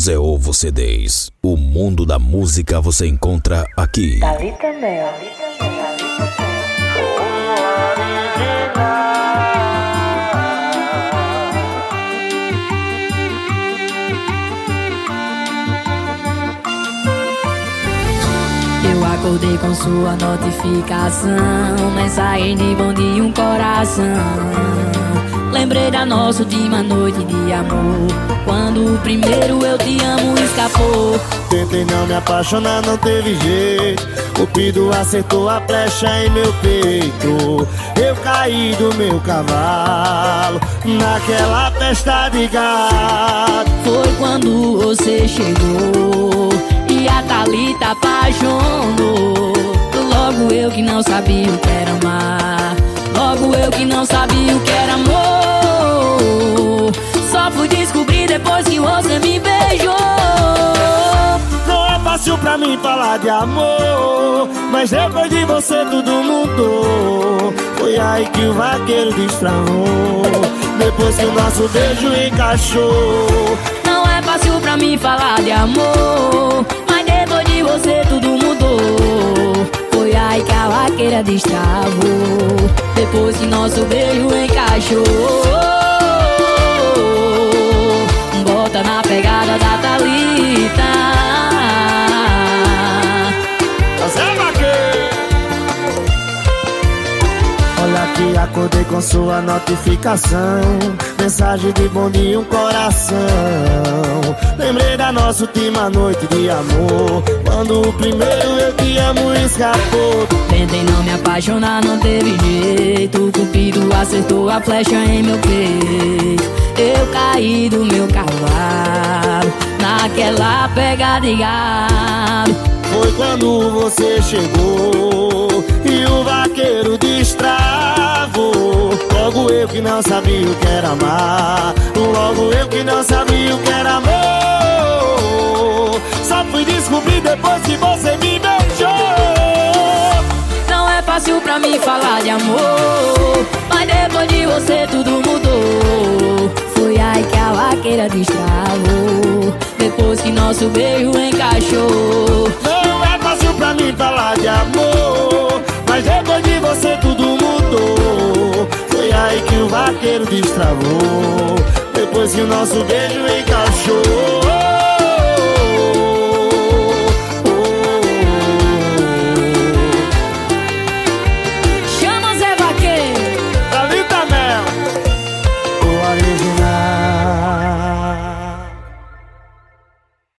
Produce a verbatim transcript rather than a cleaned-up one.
José Ovo C Ds. O mundo da música você encontra aqui. Thalita Mel. Eu acordei com sua notificação, mensagem de bom dia, um coração. Lembrei da nossa última noite de amor, quando o primeiro eu te amo escapou. Tentei não me apaixonar, não teve jeito. Cupido acertou a flecha em meu peito. Eu caí do meu cavalo naquela festa de gado. Foi quando você chegou e a Thalita apaixonou. Logo eu que não sabia o que era amar, logo eu que não sabia o que era amor. Só fui descobrir depois que você me beijou. Não é fácil pra mim falar de amor, mas depois de você tudo mudou. Foi aí que o vaqueiro destravou, depois que o nosso beijo encaixou. Não é fácil pra mim falar de amor, mas depois de você tudo mudou. Foi aí que a vaqueira destravou, depois que nosso beijo encaixou. Bota na pegada da Thalita. Olha aqui, acordei com sua notificação, mensagem de bom dia, um coração. Lembrei da nossa última noite de amor, quando o primeiro eu te amo escapou. Tentei não me apaixonar, não teve jeito. O Cupido acertou a flecha em meu peito. Eu caí do meu cavalo naquela pegada de gado. Foi quando você chegou e o vaqueiro destravou. Logo eu que não sabia o que era amar, logo eu que não sabia o que era amor. Só fui descobrir depois que você me beijou. Não é fácil pra mim falar de amor, mas depois de você tudo mudou. Foi aí que a vaqueira destravou, depois que nosso beijo encaixou. Não é fácil pra mim falar de amor, mas depois de você tudo mudou. Foi aí que o vaqueiro destravou, depois que o nosso beijo encaixou.